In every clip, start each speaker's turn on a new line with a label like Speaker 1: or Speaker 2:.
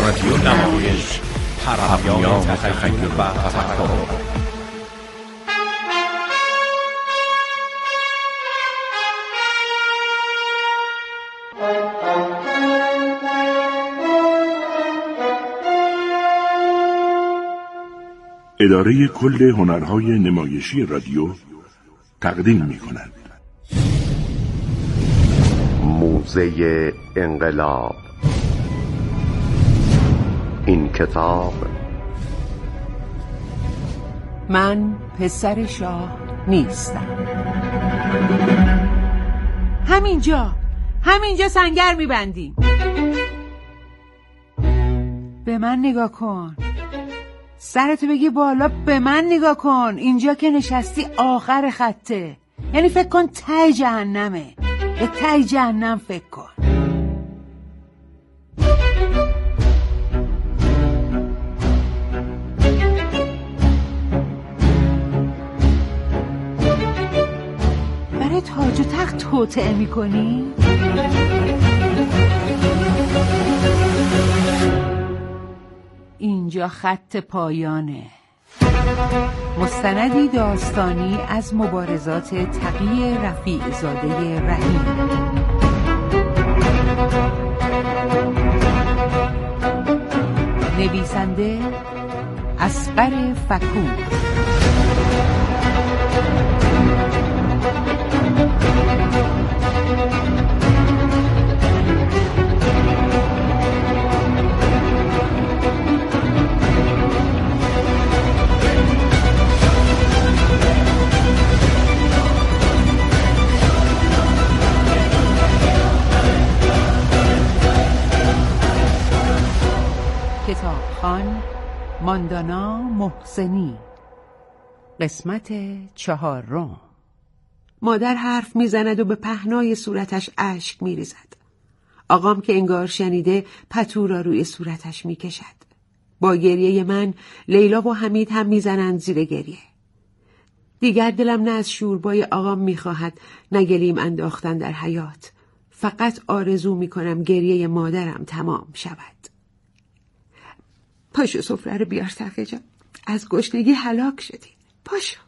Speaker 1: رادیو نمایش، پیام تخیل و تفکر.
Speaker 2: اداره کل هنرهای نمایشی رادیو تقدیم می‌کند.
Speaker 3: موزه انقلاب. این کتاب
Speaker 4: من پسر شاه نیستم. همینجا سنگر میبندیم. به من نگاه کن، سرتو بگی بالا، به من نگاه کن. اینجا که نشستی آخر خطه، یعنی فکر کن ته جهنمه. به ته جهنم فکر کن. برای تاج و تخت توطئه میکنی؟ اینجا خط پایانه. مستندی داستانی از مبارزات تقی رفیع زاده رحیم. نویسنده اصغر فکور. کتابخوان ماندانا محسنی. قسمت 4. مادر حرف میزند و به پهنای صورتش اشک میریزد. آقام که انگار شنیده پتو را روی صورتش میکشد. با گریه من لیلا و حمید هم میزنند زیر گریه. دیگر دلم نه از شوربای آقام میخواهد نه گلیم انداختن در حیات. فقط آرزو میکنم گریه مادرم تمام شود. پاشو سفره رو بیار تقی جان، از گشنگی هلاک شدی. پاشو.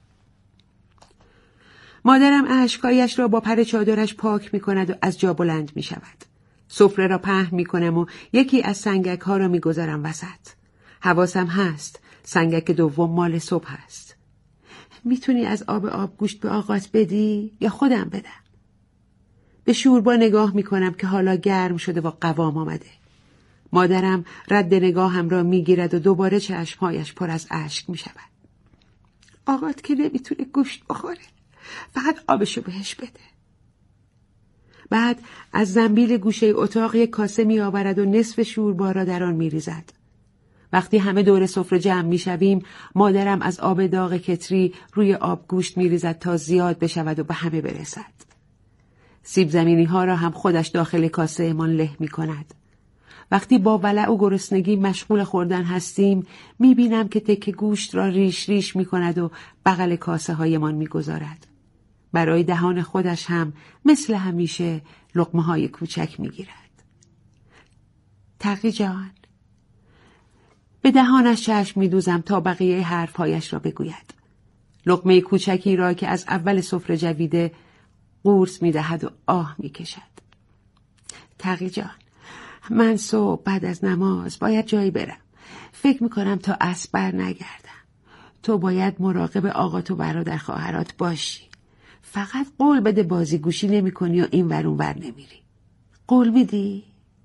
Speaker 4: مادرم اشکایش را با پر چادرش پاک می کند و از جا بلند می شود. سفره را پهن می کنم و یکی از سنگک ها را می گذارم وسط. حواسم هست سنگک دوم مال صبح است. میتونی از آب گوشت به آقات بدی یا خودم بدم؟ به شوربا نگاه می کنم که حالا گرم شده و قوام آمده. مادرم رد نگاهم را میگیرد و دوباره چشمهایش پر از اشک میشود. آقات که نمیتونه گوشت بخوره، فقط آبشو بهش بده. بعد از زنبیل گوشه اتاق یک کاسه میآورد و نصف شوربا را در آن میریزد. وقتی همه دور سفره جمع میشویم، مادرم از آب داغ کتری روی آب گوشت میریزد تا زیاد بشود و به همه برسد. سیب زمینی ها را هم خودش داخل کاسه من له میکند. وقتی با ولع و گرسنگی مشغول خوردن هستیم، میبینم که تکه گوشت را ریش ریش میکند و بغل کاسه هایمان میگذارد. برای دهان خودش هم مثل همیشه لقمه های کوچک میگیرد. تقی جان. به دهانش چشم میدوزم تا بقیه حرفهایش را بگوید. لقمه کوچکی را که از اول سفره جویده قورت میدهد و آه میکشد. تقی جان، من صبح بعد از نماز باید جایی برم. فکر میکنم تا عصر بر نگردم. تو باید مراقب آقات و برادر خواهرات باشی. فقط قول بده بازی گوشی نمی کنی و این ور اون ور نمیری. قول میدی؟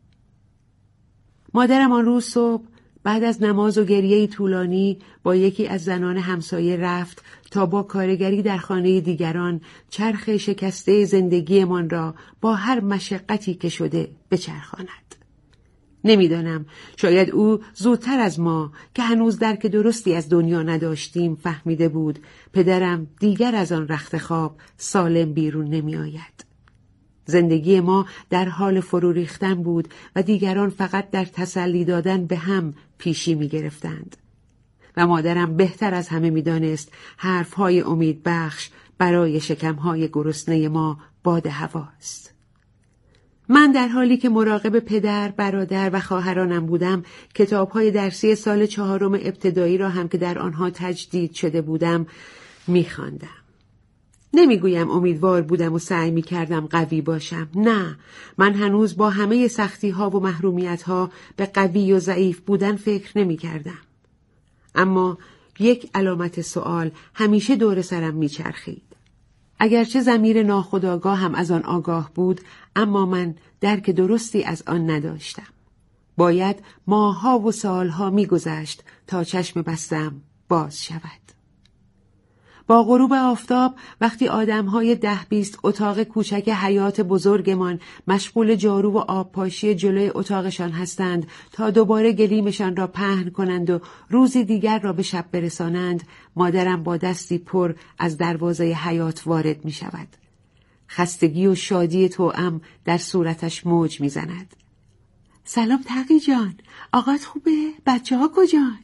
Speaker 4: مادرم آن روز صبح بعد از نماز و گریه طولانی با یکی از زنان همسایه رفت تا با کارگری در خانه دیگران چرخ شکسته زندگیمان را با هر مشقتی که شده بچرخاند. نمیدانم، شاید او زودتر از ما که هنوز درک درستی از دنیا نداشتیم فهمیده بود پدرم دیگر از آن رخت خواب سالم بیرون نمی آید. زندگی ما در حال فرو ریختن بود و دیگران فقط در تسلی دادن به هم پیشی می گرفتند. و مادرم بهتر از همه می دانست حرفهای امید بخش برای شکمهای گرسنه ما باد هواست. من در حالی که مراقب پدر، برادر و خواهرانم بودم، کتاب‌های درسی سال 4 ابتدایی را هم که در آنها تجدید شده بودم می‌خواندم. نمیگویم امیدوار بودم و سعی می‌کردم قوی باشم. نه، من هنوز با همه سختی‌ها و محرومیت‌ها به قوی و ضعیف بودن فکر نمی‌کردم. اما یک علامت سوال همیشه دور سرم می‌چرخید. اگرچه ضمیر ناخودآگاه هم از آن آگاه بود، اما من درک درستی از آن نداشتم. باید ماه‌ها و سال‌ها می‌گذشت تا چشم بستم باز شود. با غروب آفتاب وقتی آدم‌های 10-20 اتاق کوچک حیاط بزرگمان مشغول جارو و آبپاشی جلوی اتاقشان هستند تا دوباره گلیمشان را پهن کنند و روزی دیگر را به شب برسانند، مادرم با دستی پر از دروازه حیاط وارد می شود. خستگی و شادی توأم در صورتش موج می زند. سلام تقی جان، آقات خوبه؟ بچه ها کجان؟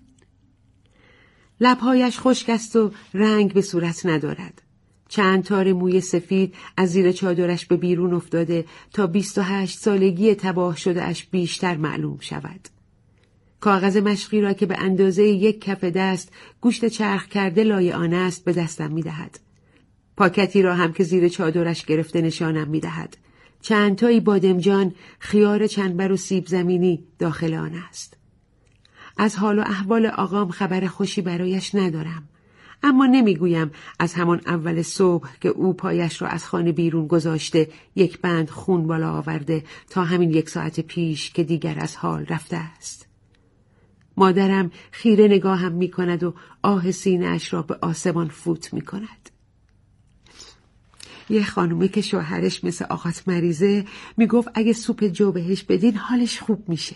Speaker 4: لبهایش خشک است و رنگ به صورت ندارد. چند تار موی سفید از زیر چادرش به بیرون افتاده تا 28 سالگی تباه شده اش بیشتر معلوم شود. کاغذ مشقی را که به اندازه یک کف دست گوشت چرخ کرده لای آن است به دستم می دهد. پاکتی را هم که زیر چادرش گرفته نشانم می دهد. چند تایی بادمجان، خیار چنبر و سیب زمینی داخل آن است. از حال و احوال آقام خبر خوشی برایش ندارم، اما نمیگویم از همان اول صبح که او پایش را از خانه بیرون گذاشته یک بند خون بالا آورده تا همین 1 ساعت پیش که دیگر از حال رفته است. مادرم خیره نگاهم می کند و آه سینه اش را به آسمان فوت می کند. یه خانومه که شوهرش مثل آقات مریضه میگفت اگه سوپ جو بهش بدین حالش خوب میشه.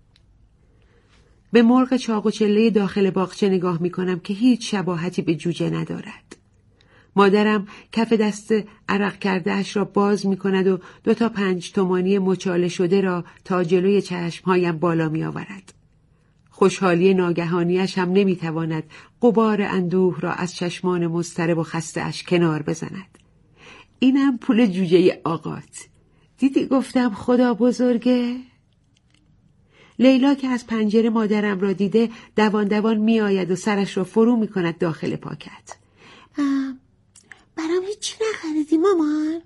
Speaker 4: به مرغ چاق و چله داخل باغچه نگاه میکنم که هیچ شباهتی به جوجه ندارد. مادرم کف دست عرق کرده اش را باز میکند و 2 تا 5 تومانی مچاله شده را تا جلوی چشمهایم بالا میآورد. خوشحالی ناگهانیش هم نمیتواند غبار اندوه را از چشمان مضطرب و خسته اش کنار بزند. اینم پول جوجه آقات. دیدی گفتم خدا بزرگه؟ لیلا که از پنجره مادرم را دیده دوان دوان می آید و سرش را فرو می کند داخل پاکت. برام هیچی نخریدی مامان؟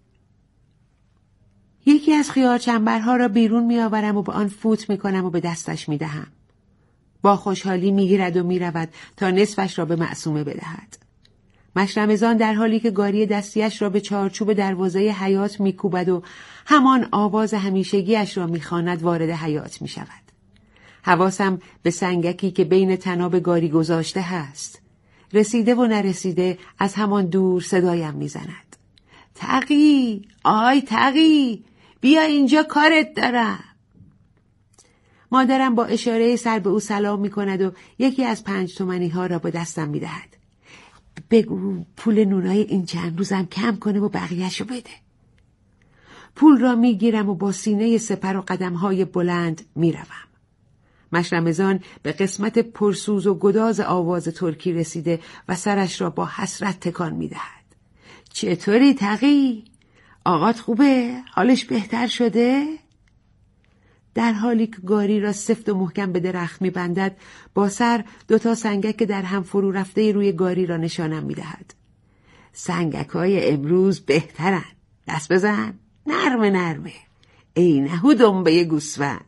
Speaker 4: یکی از خیار چنبرها را بیرون می آورم و به آن فوت می کنم و به دستش می دهم. با خوشحالی می گیرد و می رود تا نصفش را به معصومه بدهد. مشرمضان در حالی که گاری دستیش را به چارچوب دروازه حیاط میکوبد و همان آواز همیشگیش را میخواند وارد حیاط میشود. حواسم به سنگکی که بین طناب گاری گذاشته هست. رسیده و نرسیده از همان دور صدایم میزند. تقی، آی تقی، بیا اینجا کارت دارم. مادرم با اشاره سر به او سلام میکند و یکی از 5 تومانی ها را به دستم میدهد. بگو پول نونای این چند روزم کم کنه و بقیهشو بده. پول را میگیرم و با سینه سپر و قدمهای بلند میروم. مشرمضان به قسمت پرسوز و گداز آواز ترکی رسیده و سرش را با حسرت تکان میدهد. چطوری تقی؟ آقات خوبه؟ حالش بهتر شده؟ در حالی که گاری را سفت و محکم به درخت می‌بندد، با سر 2 تا سنگک در هم فرو رفته روی گاری را نشانم می‌دهد. سنگک‌های امروز بهترن. دست بزن. نرمه نرمه. ای نهو دنبه گوسفند.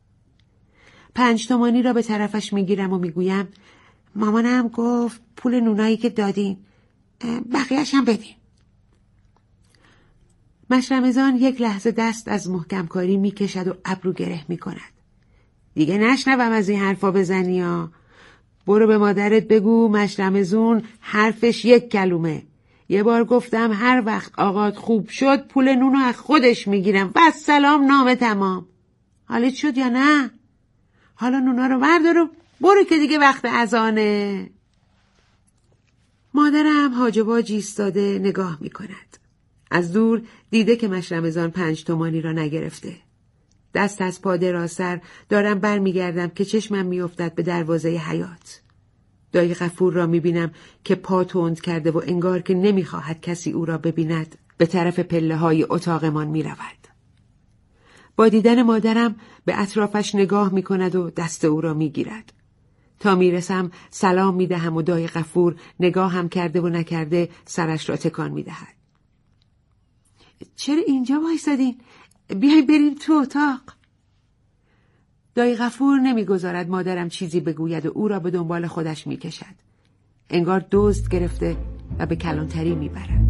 Speaker 4: 5 تومانی را به طرفش می‌گیرم و می‌گویم مامانم گفت پول نونایی که دادین بقیه‌اش هم بدین. مشرمضان یک لحظه دست از محکم کاری می کشد و ابرو گره می کند. دیگه نشنوم از این حرفا بزنی ها. برو به مادرت بگو مشرمضون حرفش 1 کلمه. یه بار گفتم هر وقت آقات خوب شد پول نونو از خودش می گیرم. بس سلام نامه تمام. حالت شد یا نه؟ حالا نونا رو بردار و برو که دیگه وقت اذانه. مادرم حاجباج ایستاده نگاه می کند. از دور دیده که مشرمضان 5 تومانی را نگرفته. دست از پا درازتر دارم برمیگردم که چشمم میافتد به دروازه حیاط. دایی غفور را میبینم که پا تند کرده و انگار که نمیخواهد کسی او را ببیند به طرف پله های اتاقمان میرود. با دیدن مادرم به اطرافش نگاه می کند و دست او را می گیرد. تا می رسم سلام می دهم و دایی غفور نگاه هم کرده و نکرده سرش را تکان می دهد. چرا اینجا وایسادین؟ بیای بریم تو اتاق. دایی غفور نمی گذارد مادرم چیزی بگوید و او را به دنبال خودش می کشد. انگار دزد گرفته و به کلانتری می برد.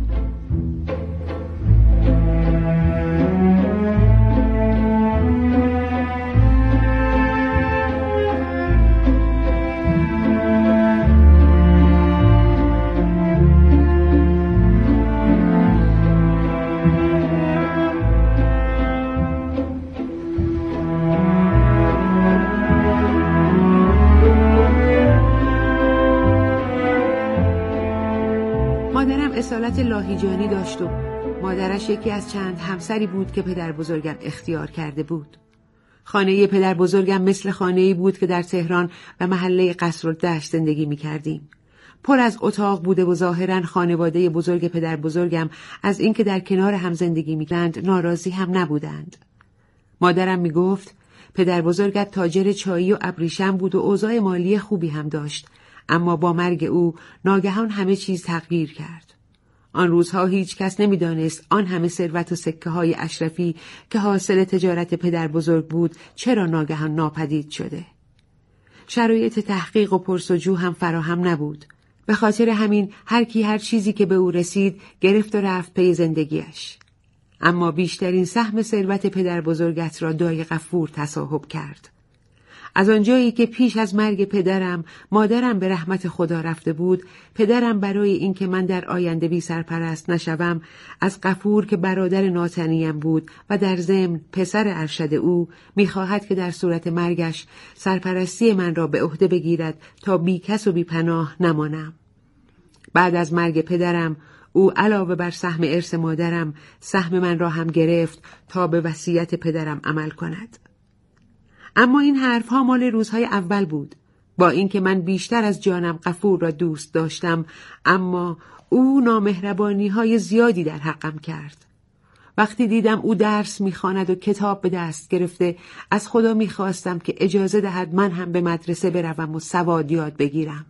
Speaker 4: اصالت لاهیجانی داشت و مادرش یکی از چند همسری بود که پدر بزرگم اختیار کرده بود. خانه پدر بزرگم مثل خانه‌ای بود که در تهران و محله قصرالدشت زندگی می کردیم. پر از اتاق بوده و ظاهراً خانواده بزرگ پدر بزرگم از اینکه در کنار هم زندگی می کردند ناراضی هم نبودند. مادرم می گفت پدر بزرگت تاجر چایی و ابریشم بود و اوضاع مالی خوبی هم داشت، اما با مرگ او ناگهان همه چیز تغییر کرد. آن روزها هیچ کس نمی‌دانست آن همه ثروت و سکه های اشرفی که حاصل تجارت پدر بزرگ بود چرا ناگهان ناپدید شده. شرایط تحقیق و پرسجو هم فراهم نبود. به خاطر همین هر کی هر چیزی که به او رسید گرفت و رفت پی زندگیش. اما بیشترین سهم ثروت پدر بزرگت را دایی غفور تصاحب کرد. از آنجایی که پیش از مرگ پدرم مادرم به رحمت خدا رفته بود، پدرم برای اینکه من در آینده بی سرپرست نشوم از غفور که برادر ناتنیم بود و در ضمن پسر ارشد او می‌خواهد که در صورت مرگش سرپرستی من را به عهده بگیرد تا بی کس و بی پناه نمانم. بعد از مرگ پدرم او علاوه بر سهم ارث مادرم سهم من را هم گرفت تا به وصیت پدرم عمل کند. اما این حرفها مال روزهای اول بود. با اینکه من بیشتر از جانم غفور را دوست داشتم، اما او نامهربانی‌های زیادی در حقم کرد. وقتی دیدم او درس می‌خواند و کتاب به دست گرفته، از خدا می‌خواستم که اجازه دهد من هم به مدرسه بروم و سواد یاد بگیرم.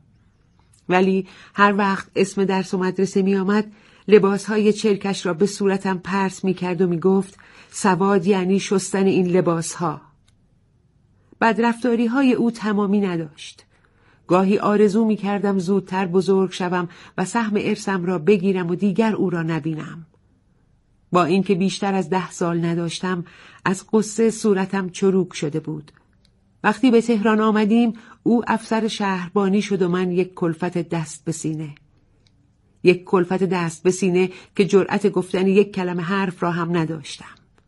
Speaker 4: ولی هر وقت اسم درس و مدرسه می‌آمد، لباس‌های چرکش را به صورتم پرت می‌کرد و می‌گفت سواد یعنی شستن این لباس‌ها. بدرفتاری‌های او تمامی نداشت. گاهی آرزو می‌کردم زودتر بزرگ شوم و سهم ارثم را بگیرم و دیگر او را نبینم. با اینکه بیشتر از 10 سال نداشتم، از قصه صورتم چروک شده بود. وقتی به تهران آمدیم، او افسر شهربانی شد و من یک کلفت دست به سینه. یک کلفت دست به سینه که جرأت گفتن یک کلمه حرف را هم نداشتم.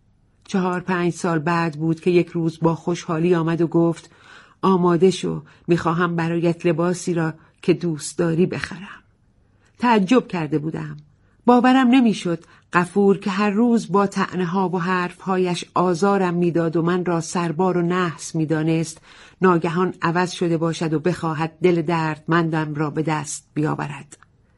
Speaker 4: 4-5 سال بعد بود که یک روز با خوشحالی آمد و گفت آماده شو، میخواهم برایت لباسی را که دوست داری بخرم. تعجب کرده بودم. باورم نمیشد غفور که هر روز با طعنه‌ها و حرفهایش آزارم میداد و من را سربار و نحس میدانست، ناگهان عوض شده باشد و بخواهد دل دردمندم را به دست بیاورد.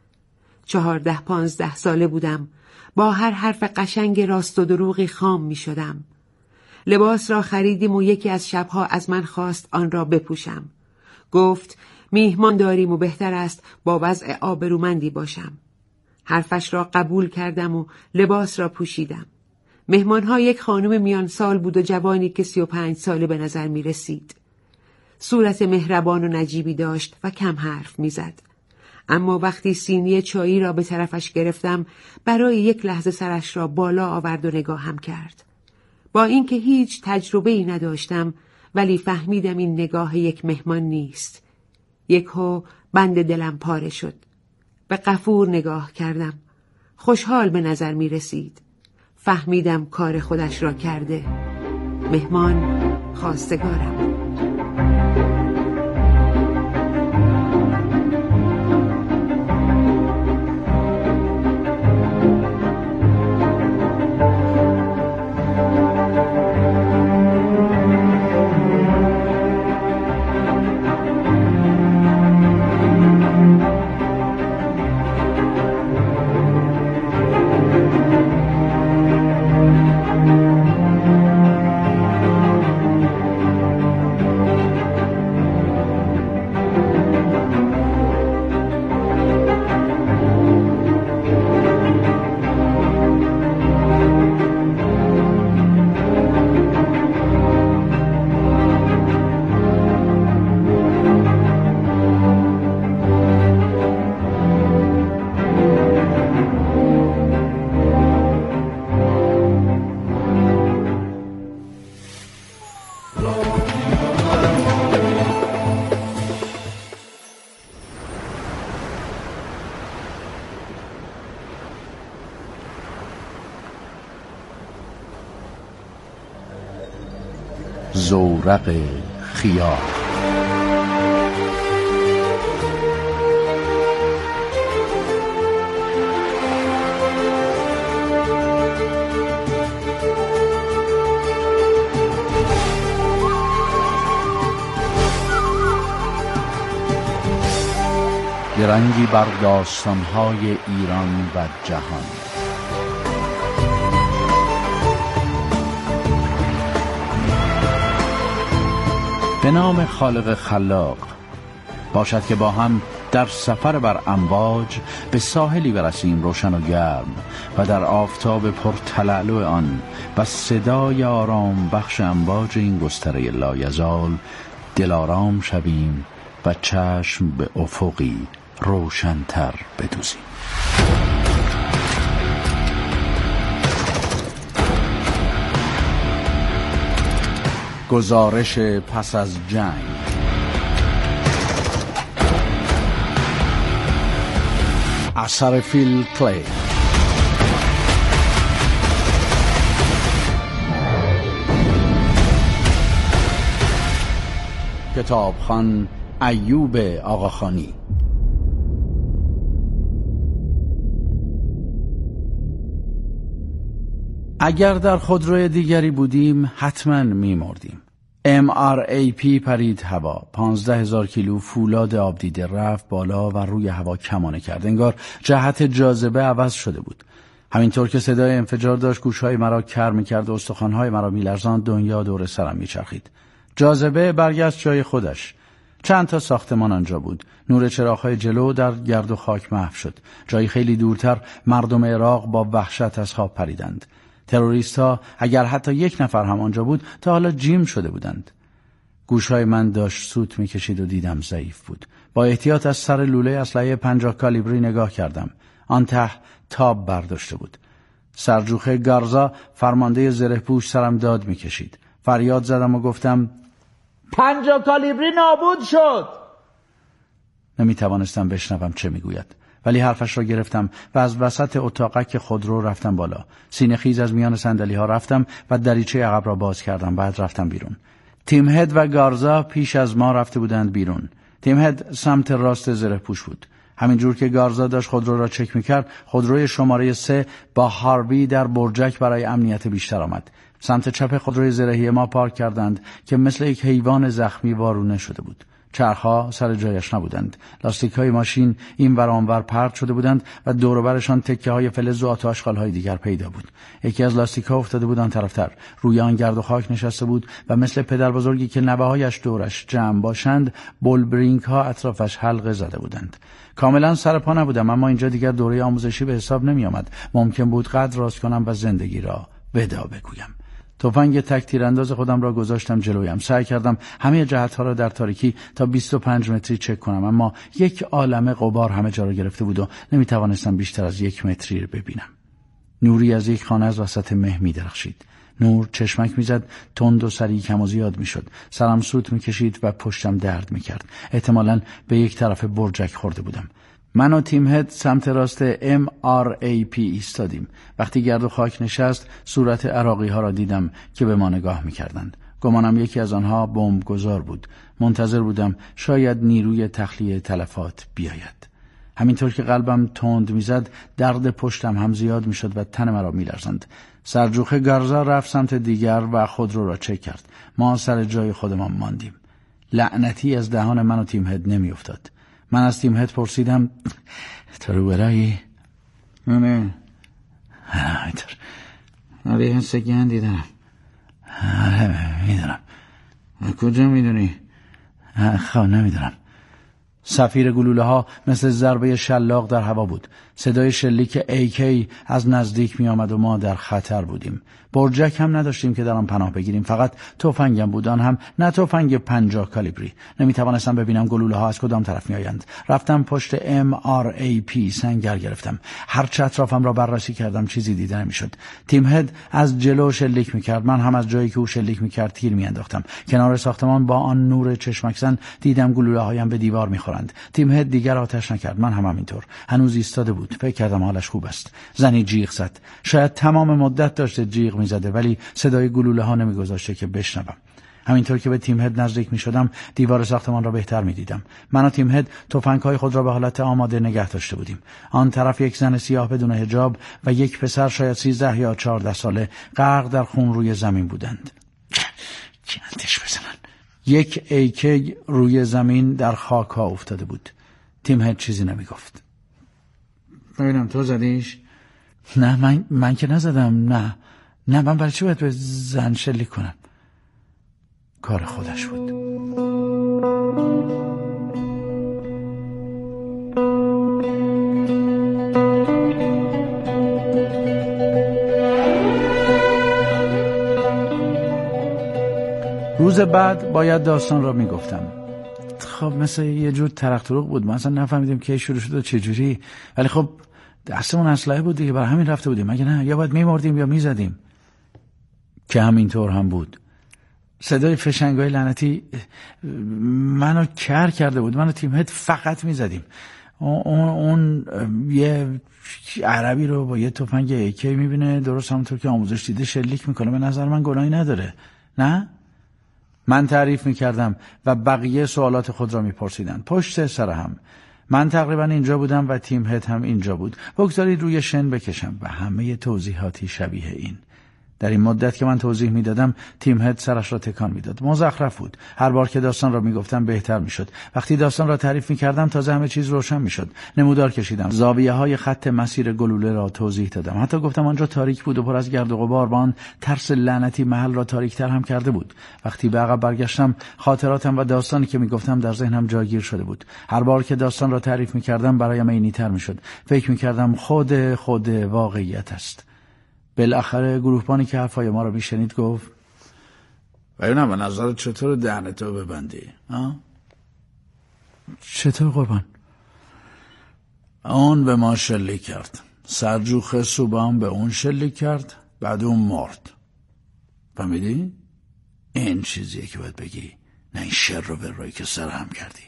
Speaker 4: 14-15 ساله بودم. با هر حرف قشنگ راست و دروغی خام می شدم. لباس را خریدیم و یکی از شبها از من خواست آن را بپوشم. گفت میهمان داریم و بهتر است با وضع آبرومندی باشم. حرفش را قبول کردم و لباس را پوشیدم. مهمانها یک خانم میان سال بود و جوانی که 35 ساله به نظر می رسید. صورت مهربان و نجیبی داشت و کم حرف می زد. اما وقتی سینی چایی را به طرفش گرفتم، برای یک لحظه سرش را بالا آورد و نگاهم کرد. با اینکه هیچ تجربه‌ای نداشتم، ولی فهمیدم این نگاه یک مهمان نیست. یکهو بند دلم پاره شد. به غفور نگاه کردم. خوشحال به نظر می رسید. فهمیدم کار خودش را کرده. مهمان خواستگارم بود.
Speaker 1: زورق خیال. درنگی بر داستان‌های ایران و جهان. به نام خالق خلاق. باشد که با هم در سفر بر امواج به ساحلی برسیم روشن و گرم و در آفتاب پرتلالو آن و صدای آرام بخش امواج این گستره لایزال دلارام شویم و چشم به افقی روشن‌تر بدوزیم. گزارش پس از جنگ. اثر فیل کلی. کتابخوان ایوب آقاخانی. اگر در خودروی دیگری بودیم حتما می‌مردیم. MRAP پرید هوا. 15,000 کیلو فولاد آب دیده رفت بالا و روی هوا کمانه کرد. انگار جهت جاذبه عوض شده بود. همینطور که صدای انفجار داشت گوشهای مرا کر می‌کرد و استخوان‌های مرا می‌لرزاند، دنیا دور سرم می‌چرخید. جاذبه برگشت جای خودش. چند تا ساختمان آنجا بود. نور چراغ‌های جلو در گرد و خاک محو شد. جایی خیلی دورتر مردم عراق با وحشت از خواب پریدند. تروریست‌ها اگر حتی یک نفر هم آنجا بود تا حالا جیم شده بودند. گوشهای من داشت سوت می‌کشید و دیدم ضعیف بود. با احتیاط از سر لوله اسلحه 50 کالیبری نگاه کردم. آن ته تاب برداشته بود. سرجوخه گارزا فرمانده زره‌پوش سرم داد می‌کشید. فریاد زدم و گفتم 50 کالیبری نابود شد. نمی‌توانستم بشنوم چه می‌گوید. ولی حرفش را گرفتم و از وسط اتاقک خودرو رفتم بالا. سینه خیز از میان صندلی‌ها رفتم و دریچه عقب را باز کردم. بعد رفتم بیرون. تیم هد و گارزا پیش از ما رفته بودند بیرون. تیم هد سمت راست زره‌پوش بود. همینجور که گارزا داشت خودرو را چک می‌کرد، خودروی شماره 3 با هاروی در برجک برای امنیت بیشتر آمد. سمت چپ خودروی زرهی ما پارک کردند که مثل یک حیوان زخمی وارونه شده بود. چرخها سر جایش نبودند. لاستیک‌های ماشین این ور آن ور پرت شده بودند و دور و برشان تکه‌های فلز و آتش‌خال‌های دیگر پیدا بود. یکی از لاستیک‌ها افتاده بود آن طرفتر. روی آن گرد و خاک نشسته بود و مثل پدر بزرگی که نوه‌هایش دورش جمع باشند، بولبرینگ‌ها اطرافش حلقه زده بودند. کاملا سر پا نبودم، اما اینجا دیگر دوره آموزشی به حساب نمی‌آمد. ممکن بود قد راست کنم و زندگی را ودا بگویم. تفنگ تک تیرانداز خودم را گذاشتم جلویم. سعی کردم همه جهت‌ها را در تاریکی تا 25 متری چک کنم، اما یک عالمه غبار همه جا را گرفته بود و نمی‌توانستم بیشتر از 1 متری ببینم. نوری از یک خانه از وسط مه می‌درخشید. نور چشمک می‌زد، تند و سریع کم و زیاد می‌شد. سرم سوت می‌کشید و پشتم درد می‌کرد. احتمالاً به یک طرف برجک خورده بودم. من و تیم هد سمت راست MRAP ایستادیم. وقتی گرد و خاک نشست، صورت عراقی ها را دیدم که به ما نگاه می‌کردند. گمانم یکی از آنها بمبگذار بود. منتظر بودم شاید نیروی تخلیه تلفات بیاید. همینطور که قلبم تند می‌زد، درد پشتم هم زیاد می‌شد و تن مرا می‌لرزاند. سرجوخه گارزا رفت سمت دیگر و خودرو را چک کرد. ما سر جای خودمان ماندیم. لعنتی از دهان من و تیم هد نمی‌افتاد. من از تیم هد پرسیدم تو رو برایی؟ نه همینطور. ولی حس گندی دارم. میدونم. کجا میدونی؟ نمیدونم. صفیر گلوله ها مثل ضربه شلاق در هوا بود. صدای شلیک AK از نزدیک می آمد و ما در خطر بودیم. برجک هم نداشتیم که در آن پناه بگیریم. فقط تفنگم بود، آن هم نه تفنگ 50 کالیبری. نمی توانستم ببینم گلوله ها از کدام طرف می آیند. رفتم پشت MRAP سنگر گرفتم. هر چه اطرافم را بررسی کردم چیزی دیده نمی شد. تیم هد از جلو شلیک می کرد. من هم از جایی که او شلیک می کرد تیر می انداختم. کنار ساختمان با آن نور چشمکزن دیدم گلوله هایم به دیوار می خورند. تیم هد دیگر آتش نکرد. من هم همینطور. هنوز ایستاده بود. فکر کردم حالش خوب است. زنی جیغ زد. شاید تمام مدت داشته جیغ می‌زده، ولی صدای گلوله ها نمی‌گذاشته که بشنوم. همینطور که به تیم هد نزدیک می شدم دیوار ساختمان را بهتر می دیدم. من و تیم هد تفنگ‌های خود را به حالت آماده نگه داشته بودیم. آن طرف یک زن سیاه بدون حجاب و یک پسر شاید 13 یا 14 ساله غرق در خون روی زمین بودند. جنتش بزنن. یک ایکه روی زمین در خاک ها افتاده بود. تیم هد چیزی نمی گفت. ببینم تو زدیش؟ نه من که نزدم. نه من برای چی باید به زن شلیک کنم؟ کار خودش بود. روز بعد باید داستان را میگفتم. خب مثل یه جور ترق تروق بود. ما اصلا نفهمیدیم کی شروع شد و چه جوری. ولی خب دستمون اسلحه بود دیگه، برای همین رفته بودیم. مگه نه؟ یا باید میمردیم یا میزدیم. که همینطور هم بود. صدای فشنگای لعنتی منو کر کرده بود. من و تیم هد فقط میزدیم. اون یه عربی رو با یه تفنگ ایکی میبینه، درست همونطور که آموزش دیده شلیک میکنه. به نظر من گناهی نداره. نه؟ من تعریف میکردم و بقیه سوالات خود را میپرسیدن پشت سر هم. من تقریبا اینجا بودم و تیم هد هم اینجا بود. بگذارید روی شن بکشم و همه توضیحاتی شبیه این. در این مدت که من توضیح میدادم تیم هد سرش را تکان میداد. مزخرف بود. هر بار که داستان را میگفتم بهتر میشد. وقتی داستان را تعریف میکردم تازه همه چیز روشن میشد. نمودار کشیدم. زاویه های خط مسیر گلوله را توضیح دادم. حتی گفتم آنجا تاریک بود و پر از گرد و غبار. بان ترس لعنتی محل را تاریکتر هم کرده بود. وقتی به عقب برگشتم خاطراتم و داستانی که میگفتم در ذهنم جاگیر شده بود. هر بار که داستان را تعریف میکردم برایم عینی‌تر میشد. فکر میکردم خود واقعیت است. بالاخره گروهبانی که حرفای ما رو میشنید گفت ببینم به نظرت چطور دهنتو ببندی؟ چطور قربان؟ اون به ما شلیک کرد، سرجوخه صوبان به اون شلیک کرد، بعد اون مرد. فهمیدی؟ این چیزیه که باید بگی، نه این شر رو برایی که سرهم کردی.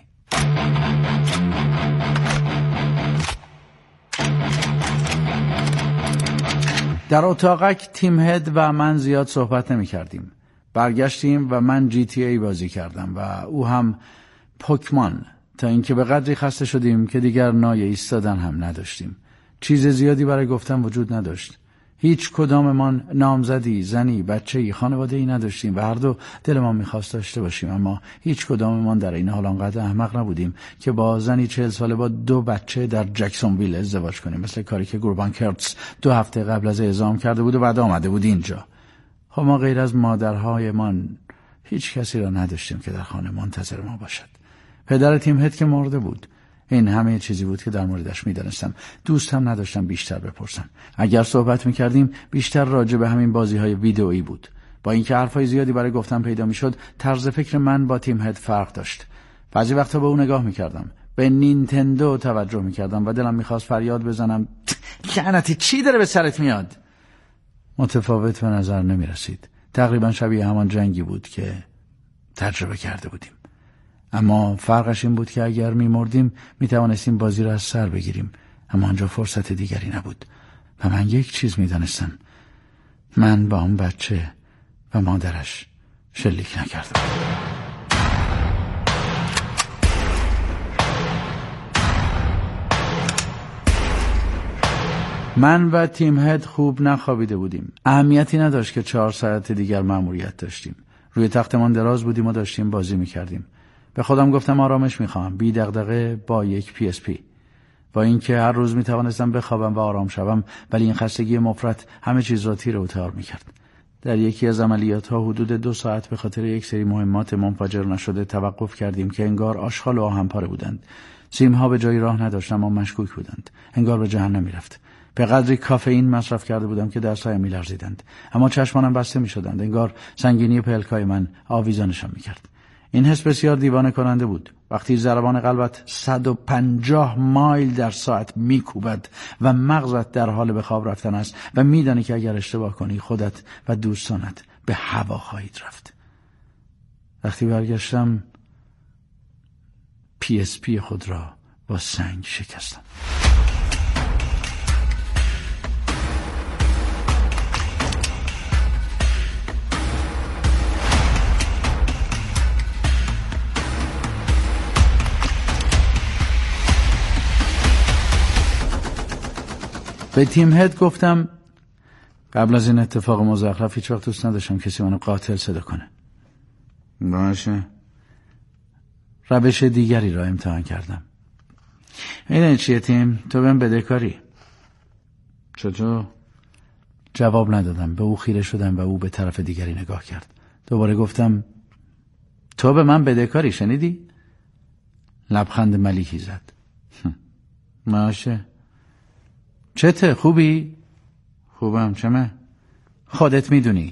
Speaker 1: در اتاقک تیم هد و من زیاد صحبت نمی کردیم. برگشتیم و من GTA بازی کردم و او هم پوکمان، تا اینکه به قدری خسته شدیم که دیگر نای ایستادن هم نداشتیم. چیز زیادی برای گفتن وجود نداشت. هیچ کداممان نامزدی، زنی، بچه‌ای، خانواده‌ای نداشتیم و هر دو دلمان می‌خواست داشته باشیم، اما هیچ کداممان در این حال آنقدر احمق نبودیم که با زنی 40 ساله با 2 بچه در جکسونویل ازدواج کنیم، مثل کاری که گوربان کرتز 2 هفته قبل از اعزام کرده بود و بعد آمده بود اینجا. خب ما غیر از مادرهایمان هیچ کسی را نداشتیم که در خانه منتظر ما باشد. پدر تیم هد که مرده بود. این همه چیزی بود که در موردش می‌دانستم. دوست هم نداشتم بیشتر بپرسم. اگر صحبت می‌کردیم بیشتر راجع به همین بازی‌های ویدئویی بود. با اینکه حرفای زیادی برای گفتن پیدا می‌شد، طرز فکر من با تیم هد فرق داشت. بعضی وقتا به او نگاه می‌کردم، به نینتندو توجه می‌کردم و دلم می‌خواست فریاد بزنم لعنتی چی داره به سرت میاد؟ متفاوت به نظر نمی‌رسید. تقریبا شبیه همان جنگی بود که تجربه کرده بودیم. اما فرقش این بود که اگر می‌مردیم می‌توانستیم بازی را از سر بگیریم، اما آنجا فرصت دیگری نبود و من یک چیز می‌دانستم: من با اون بچه و مادرش شلیک نکردم. من و تیم هد خوب نخوابیده بودیم. اهمیتی نداشت که 4 ساعت دیگر مأموریت داشتیم. روی تختمان دراز بودیم و داشتیم بازی می‌کردیم. به خودم گفتم آرامش میخوام، بی دغدغه، با یک PSP. با اینکه هر روز میتوانستم بخوابم و آرام شوم، ولی این خستگی مفرط همه چیز را تیر و تار میکرد. در یکی از عملیات‌ها حدود 2 ساعت به خاطر یک سری مهمات منفجر نشده توقف کردیم که انگار آشغال و آهن پاره بودند. سیم‌ها به جای راه نداشتند اما مشکوک بودند. انگار به جهنم میرفت. به قدری کافئین مصرف کرده بودم که دست‌هایم می‌لرزیدند، اما چشمانم بسته می‌شدند. انگار سنگینی پلکای من آویزانشان می‌کرد. این حس بسیار دیوانه کننده بود. وقتی ضربان قلبت 150 مایل در ساعت میکوبد و مغزت در حال به خواب رفتن است و میدانی که اگر اشتباه کنی خودت و دوستانت به هوا خواهید رفت. وقتی برگشتم PSP خود را با سنگ شکستم. به تیم هد گفتم قبل از این اتفاق مزخرف هیچ وقت دوست نداشتم کسی منو قاتل صدا کنه. باشه. روش دیگری را امتحان کردم. میدونی چیه تیم؟ تو بهم بدهکاری. چطور؟ جواب ندادم. به او خیره شدم و او به طرف دیگری نگاه کرد. دوباره گفتم تو به من بدهکاری، شنیدی؟ لبخند ملیحی زد. باشه. چته؟ خوبی؟ خوبم. چمه؟ خودت میدونی.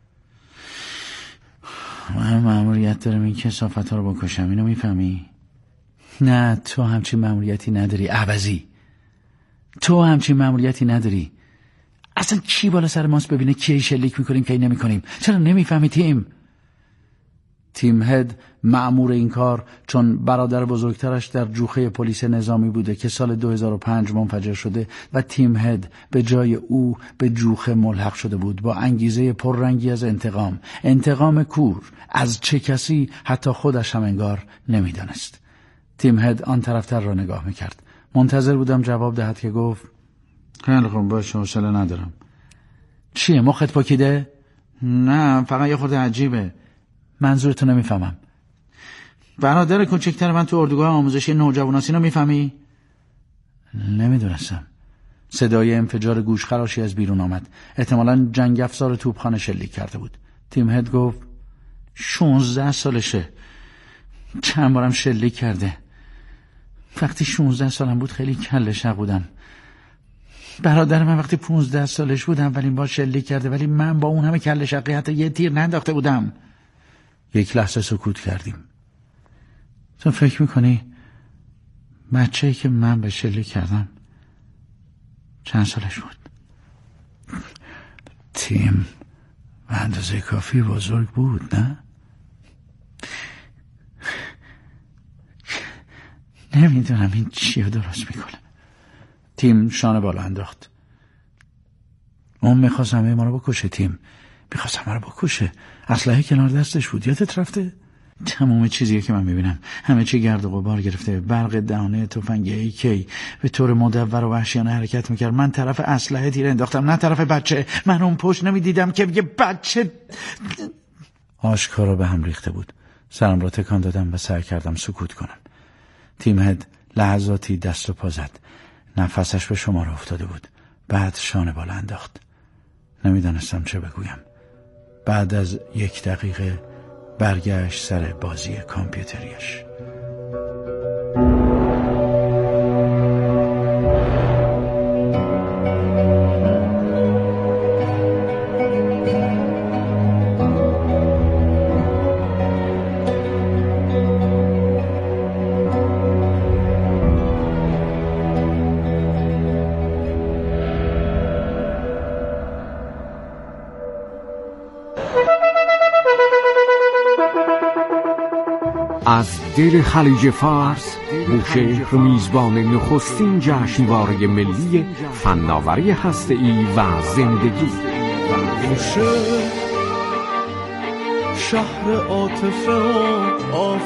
Speaker 1: من مأموریت دارم این کثافت ها رو بکشم، اینو میفهمی؟ نه تو همچین مأموریتی نداری عوضی. تو همچین مأموریتی نداری. اصلا کی بالا سر ماست ببینه کی شلیک میکنیم کی نمیکنیم؟ چرا نمیفهمی تیم؟ تیم هد مأمور این کار چون برادر بزرگترش در جوخه پلیس نظامی بوده که سال 2005 منفجر شده و تیم هد به جای او به جوخه ملحق شده بود با انگیزه پررنگی از انتقام کور از چه کسی حتی خودش هم انگار نمیدانست. تیم هد آن طرفتر را نگاه میکرد. منتظر بودم جواب دهد که گفت خیلی خوب باشه، حوصله ندارم. چیه مخت پاکیده؟ نه فقط یه خورده عجیبه. منظورتو نمیفهمم. برادر کوچکتر من تو اردوگاه آموزشی نوجواناسی رو میفهمی؟ نمیدونستم. صدای انفجار گوشخراشی از بیرون آمد. احتمالاً جنگ افزار توپخانه شلیک کرده بود. تیم هد گفت 16 سالشه. چند بارم شلیک کرده. وقتی 16 سالم بود خیلی کله شق بودم. برادر من وقتی 15 سالش بود اولین بار شلیک کرده، ولی من با اون همه کله شقی حتی یه تیر ننداخته بودم. یک لحظه سکوت کردیم. تو فکر میکنی بچه‌ای که من به شلیک کردم چند سالش بود؟ تیم به اندازه کافی بزرگ بود، نه؟ نمیدونم این چیه درست میکنه. تیم شانه بالا انداخت. اون میخواست همه ما رو بکشه. تیم میخواست همه رو بکشه. اسلحه کنار دستش بود. یادت رفته؟ تمام چیزیه که من میبینم همه چی گرد و غبار گرفته. برق دهانه تفنگ AK به طور مدور و وحشیانه حرکت میکرد. من طرف اسلحه تیر انداختم، نه طرف بچه. من اون پشت نمیدیدم که یه بچه. آشکارا به هم ریخته بود. سرم را تکان دادم و سعی کردم سکوت کنم. تیم هد لحظاتی دست و پا زد. نفسش به شمار افتاده بود. بعد شانه بالا انداخت. نمیدانستم چه بگویم. بعد از 1 دقیقه برگشت سر بازی کامپیوتریش.
Speaker 5: از دل خلیج فارس بوشهر میزبان نخستین جشنواره ملی فناوری هسته‌ای و زندگی.
Speaker 6: بوشهر شهر عاطفه و